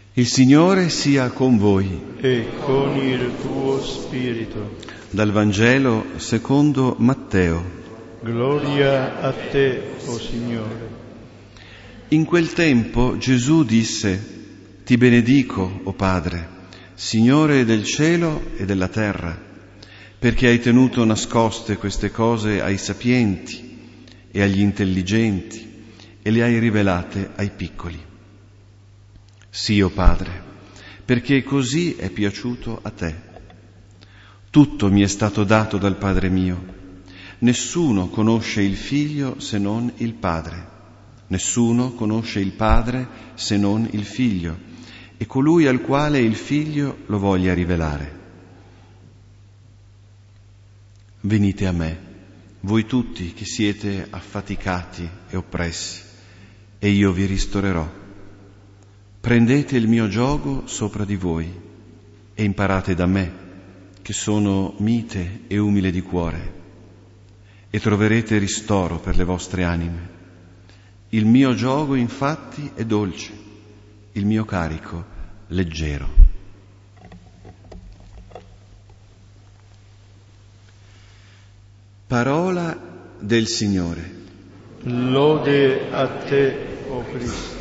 Il Signore sia con voi. E con il tuo spirito. Dal Vangelo secondo Matteo. Gloria a te, o Signore. In quel tempo Gesù disse: Ti benedico, o Padre, Signore del cielo e della terra, perché hai tenuto nascoste queste cose ai sapienti e agli intelligenti e le hai rivelate ai piccoli. Sì, o Padre, perché così è piaciuto a te. Tutto mi è stato dato dal Padre mio. Nessuno conosce il Figlio se non il Padre. Nessuno conosce il Padre se non il Figlio e colui al quale il Figlio lo voglia rivelare. Venite a me, voi tutti che siete affaticati e oppressi, e io vi ristorerò. Prendete il mio giogo sopra di voi e imparate da me, che sono mite e umile di cuore, e troverete ristoro per le vostre anime. Il mio giogo infatti è dolce, il mio carico leggero. Parola del Signore. Lode a te, o Cristo.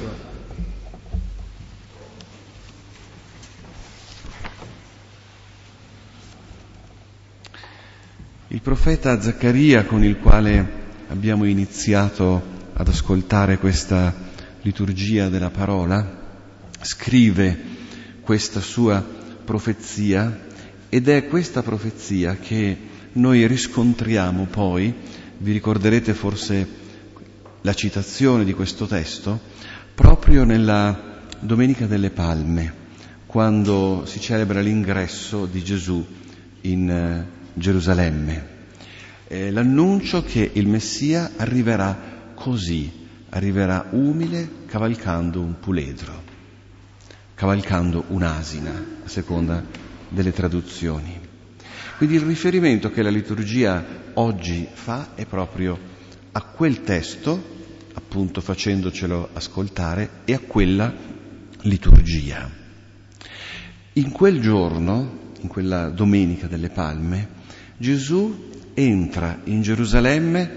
Il profeta Zaccaria, con il quale abbiamo iniziato ad ascoltare questa liturgia della parola, scrive questa sua profezia, ed è questa profezia che noi riscontriamo poi, vi ricorderete forse la citazione di questo testo, proprio nella Domenica delle Palme, quando si celebra l'ingresso di Gesù in Gerusalemme. L'annuncio che il Messia arriverà così, arriverà umile cavalcando un puledro, cavalcando un'asina, a seconda delle traduzioni. Quindi il riferimento che la liturgia oggi fa è proprio a quel testo, appunto facendocelo ascoltare, e a quella liturgia. In quel giorno, in quella Domenica delle Palme, Gesù entra in Gerusalemme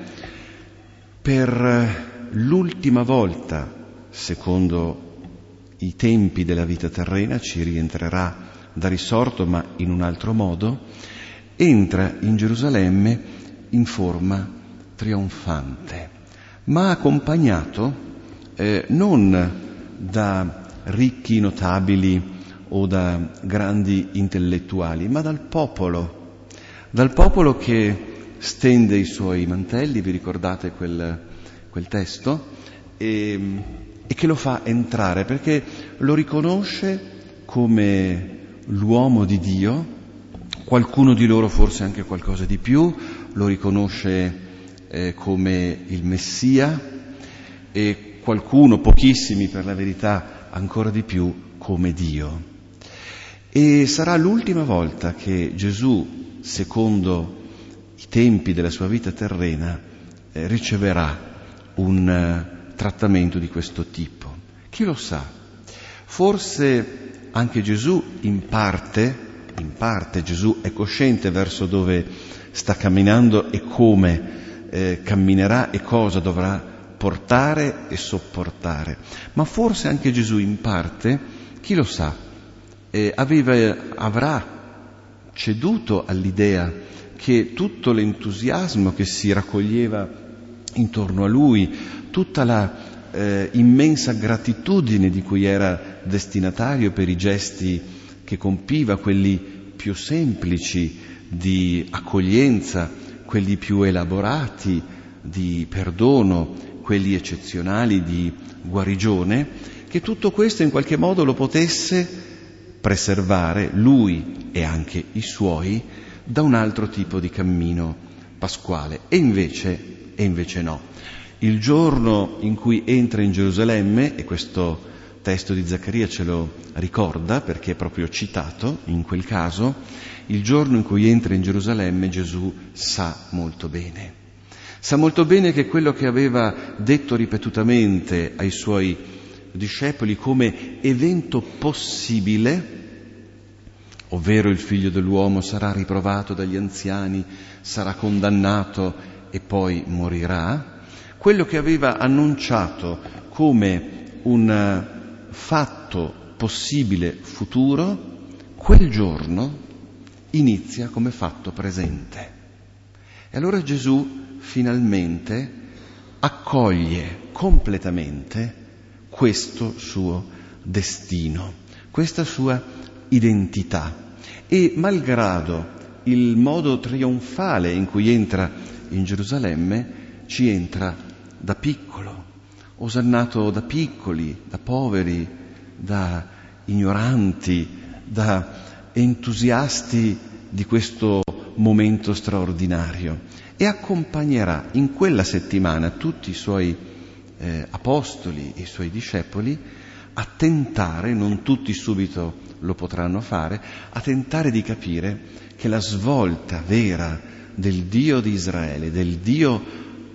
per l'ultima volta, secondo i tempi della vita terrena, ci rientrerà da risorto ma in un altro modo, entra in Gerusalemme in forma trionfante, ma accompagnato non da ricchi notabili o da grandi intellettuali, ma dal popolo che stende i suoi mantelli, vi ricordate quel testo, e che lo fa entrare perché lo riconosce come l'uomo di Dio. Qualcuno di loro forse anche qualcosa di più, lo riconosce come il Messia, e qualcuno, pochissimi per la verità, ancora di più come Dio. E sarà l'ultima volta che Gesù, secondo i tempi della sua vita terrena, riceverà un trattamento di questo tipo. Chi lo sa? Forse anche Gesù in parte Gesù è cosciente verso dove sta camminando e come camminerà e cosa dovrà portare e sopportare. Ma forse anche Gesù in parte, chi lo sa, avrà ceduto all'idea che tutto l'entusiasmo che si raccoglieva intorno a lui, tutta la immensa gratitudine di cui era destinatario per i gesti che compiva, quelli più semplici di accoglienza, quelli più elaborati di perdono, quelli eccezionali di guarigione, che tutto questo in qualche modo lo potesse preservare, lui e anche i suoi, da un altro tipo di cammino pasquale. E invece no. Il giorno in cui entra in Gerusalemme, e questo testo di Zaccaria ce lo ricorda perché è proprio citato in quel caso, il giorno in cui entra in Gerusalemme Gesù sa molto bene che quello che aveva detto ripetutamente ai suoi discepoli come evento possibile, ovvero il Figlio dell'uomo sarà riprovato dagli anziani, sarà condannato e poi morirà, quello che aveva annunciato come un fatto possibile futuro, quel giorno inizia come fatto presente. E allora Gesù finalmente accoglie completamente questo suo destino, questa sua identità. E malgrado il modo trionfale in cui entra in Gerusalemme, ci entra da piccolo, osannato da piccoli, da poveri, da ignoranti, da entusiasti di questo momento straordinario, e accompagnerà in quella settimana tutti i suoi apostoli e i suoi discepoli a tentare, non tutti subito lo potranno fare, a tentare di capire che la svolta vera del Dio di Israele, del Dio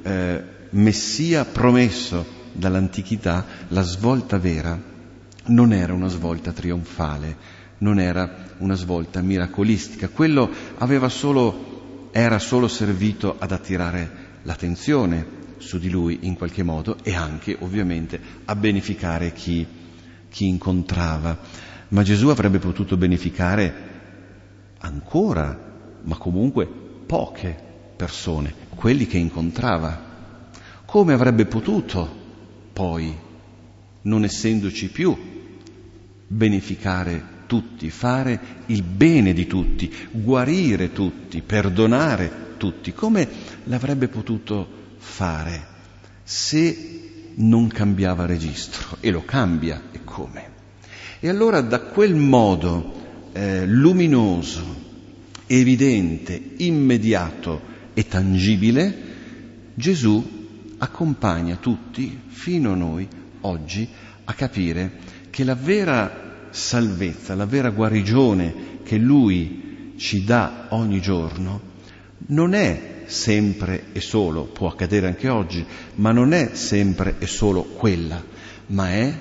Messia promesso dall'antichità, la svolta vera non era una svolta trionfale, non era una svolta miracolistica. Quello era solo servito ad attirare l'attenzione su di lui in qualche modo e anche ovviamente a beneficare chi incontrava. Ma Gesù avrebbe potuto beneficare ancora, ma comunque poche persone, quelli che incontrava. Come avrebbe potuto poi, non essendoci più, beneficare tutti, fare il bene di tutti, guarire tutti, perdonare tutti? Come l'avrebbe potuto fare se non cambiava registro? E lo cambia, e come? E allora da quel modo luminoso, evidente, immediato e tangibile, Gesù accompagna tutti, fino a noi, oggi, a capire che la vera salvezza, la vera guarigione che Lui ci dà ogni giorno, non è sempre e solo, può accadere anche oggi, ma non è sempre e solo quella, ma è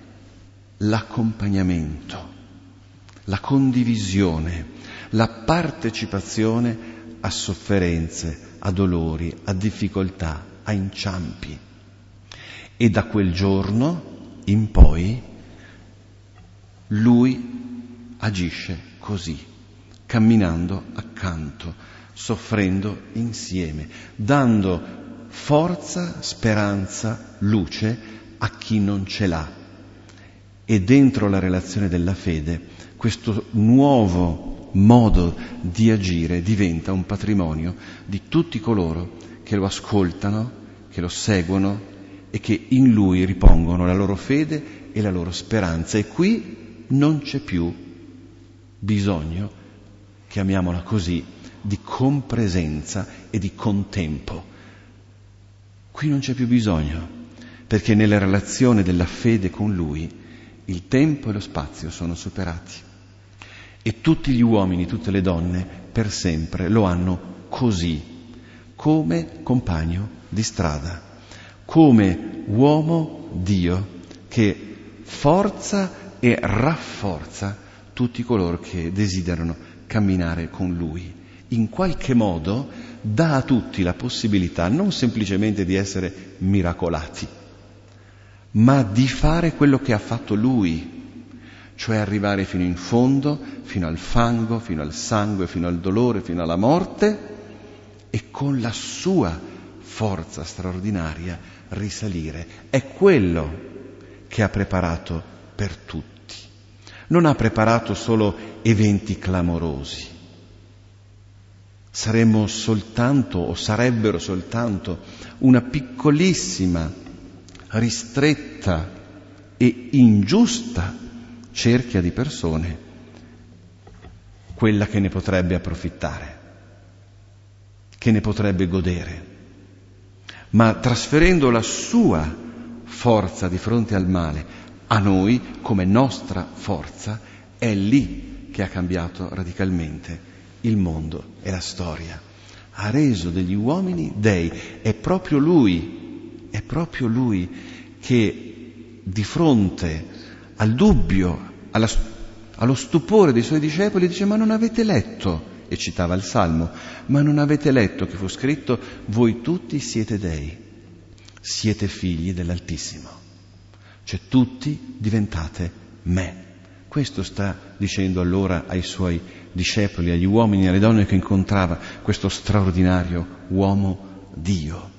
l'accompagnamento, la condivisione, la partecipazione a sofferenze, a dolori, a difficoltà, a inciampi. E da quel giorno in poi Lui agisce così, camminando accanto, soffrendo insieme, dando forza, speranza, luce a chi non ce l'ha. E dentro la relazione della fede questo nuovo modo di agire diventa un patrimonio di tutti coloro che lo ascoltano, che lo seguono e che in Lui ripongono la loro fede e la loro speranza. E qui non c'è più bisogno, chiamiamola così, di compresenza e di contempo. Qui non c'è più bisogno, perché nella relazione della fede con Lui il tempo e lo spazio sono superati e tutti gli uomini, tutte le donne per sempre lo hanno così, come compagno di strada, come uomo Dio che forza e rafforza tutti coloro che desiderano camminare con Lui. In qualche modo dà a tutti la possibilità non semplicemente di essere miracolati, ma di fare quello che ha fatto Lui, cioè arrivare fino in fondo, fino al fango, fino al sangue, fino al dolore, fino alla morte, e con la sua forza straordinaria risalire. È quello che ha preparato per tutti. Non ha preparato solo eventi clamorosi. Saremmo soltanto, o sarebbero soltanto, una piccolissima, ristretta e ingiusta cerchia di persone quella che ne potrebbe approfittare, che ne potrebbe godere. Ma trasferendo la sua forza di fronte al male a noi come nostra forza, è lì che ha cambiato radicalmente il mondo e la storia. Ha reso degli uomini dei. È proprio Lui che di fronte al dubbio, allo stupore dei suoi discepoli, dice: ma non avete letto? E citava il Salmo: ma non avete letto che fu scritto: voi tutti siete dei, siete figli dell'Altissimo, cioè tutti diventate me. Questo sta dicendo allora ai suoi discepoli, agli uomini e alle donne che incontrava, questo straordinario uomo Dio.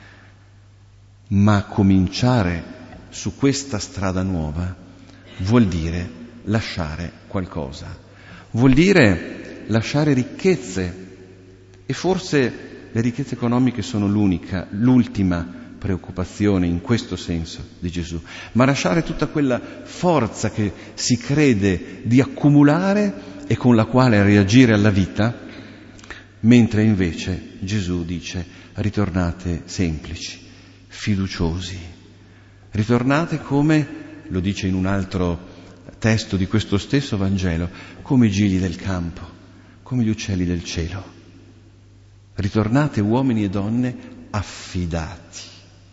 Ma cominciare su questa strada nuova vuol dire lasciare qualcosa, vuol dire lasciare ricchezze, e forse le ricchezze economiche sono l'ultima preoccupazione in questo senso di Gesù, ma lasciare tutta quella forza che si crede di accumulare e con la quale reagire alla vita, mentre invece Gesù dice: ritornate semplici, fiduciosi, ritornate come, lo dice in un altro testo di questo stesso Vangelo, come i gigli del campo, come gli uccelli del cielo. Ritornate uomini e donne affidati.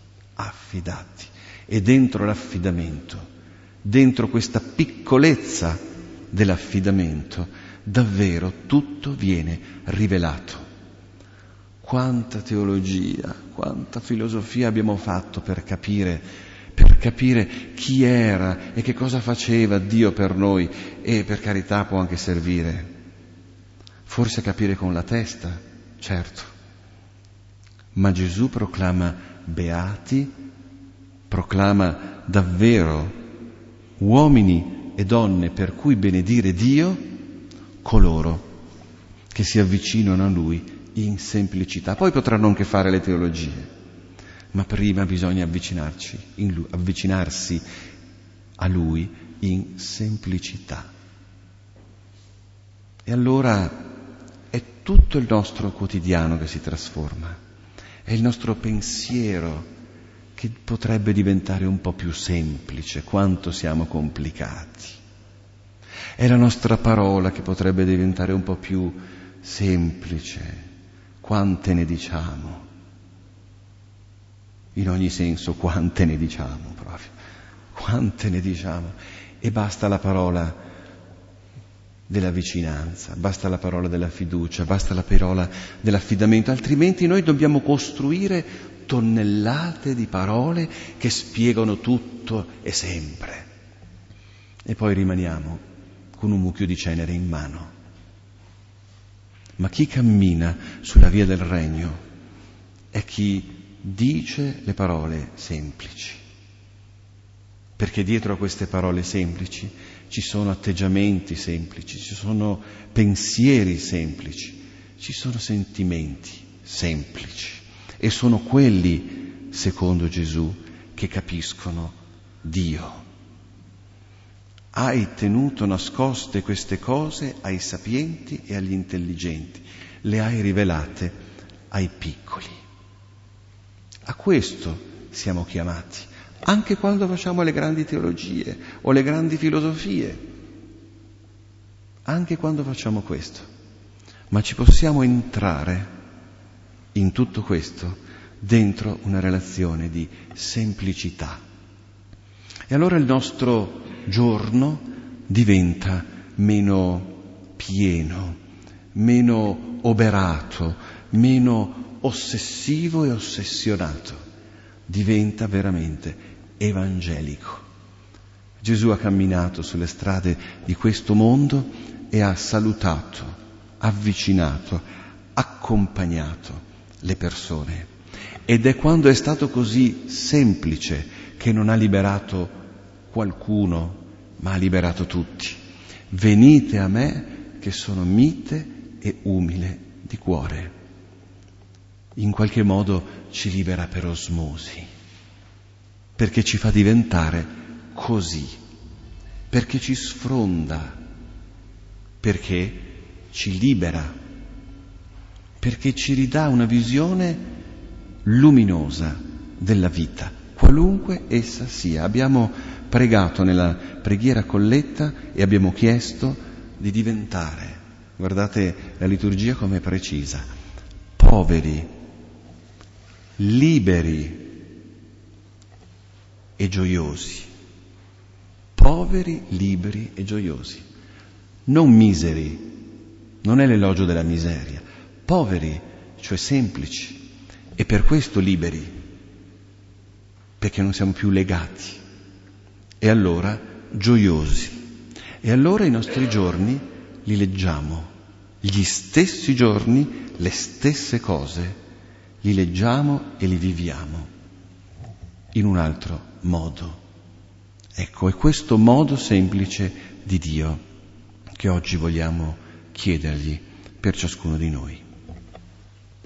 E dentro l'affidamento, dentro questa piccolezza dell'affidamento, davvero tutto viene rivelato. Quanta teologia, quanta filosofia abbiamo fatto per capire chi era e che cosa faceva Dio per noi, e per carità può anche servire. Forse capire con la testa, certo. Ma Gesù proclama beati, proclama davvero uomini e donne per cui benedire Dio, coloro che si avvicinano a Lui in semplicità. Poi potranno anche fare le teologie, ma prima bisogna avvicinarsi a Lui in semplicità. E allora è tutto il nostro quotidiano che si trasforma, è il nostro pensiero che potrebbe diventare un po' più semplice, quanto siamo complicati. È la nostra parola che potrebbe diventare un po' più semplice, quante ne diciamo. In ogni senso, quante ne diciamo proprio, quante ne diciamo. E basta la parola della vicinanza, basta la parola della fiducia, basta la parola dell'affidamento, altrimenti noi dobbiamo costruire tonnellate di parole che spiegano tutto e sempre. E poi rimaniamo con un mucchio di cenere in mano. Ma chi cammina sulla via del regno è chi dice le parole semplici, perché dietro a queste parole semplici ci sono atteggiamenti semplici, ci sono pensieri semplici, ci sono sentimenti semplici, e sono quelli, secondo Gesù, che capiscono Dio. Hai tenuto nascoste queste cose ai sapienti e agli intelligenti, le hai rivelate ai piccoli. A questo siamo chiamati, anche quando facciamo le grandi teologie o le grandi filosofie, anche quando facciamo questo. Ma ci possiamo entrare in tutto questo dentro una relazione di semplicità. E allora il nostro giorno diventa meno pieno, meno oberato, meno ossessivo e ossessionato, diventa veramente evangelico. Gesù ha camminato sulle strade di questo mondo e ha salutato, avvicinato, accompagnato le persone. Ed è quando è stato così semplice che non ha liberato qualcuno, ma ha liberato tutti. Venite a me che sono mite e umile di cuore. In qualche modo ci libera per osmosi, perché ci fa diventare così, perché ci sfronda, perché ci libera, perché ci ridà una visione luminosa della vita, qualunque essa sia. Abbiamo pregato nella preghiera colletta e abbiamo chiesto di diventare, guardate la liturgia come è precisa, poveri, liberi e gioiosi. poveri, liberi e gioiosi. Non miseri, non è l'elogio della miseria, poveri, cioè semplici, e per questo liberi, perché non siamo più legati, e allora gioiosi. E allora i nostri giorni li leggiamo, gli stessi giorni, le stesse cose, li leggiamo e li viviamo in un altro modo. Ecco, è questo modo semplice di Dio che oggi vogliamo chiedergli per ciascuno di noi.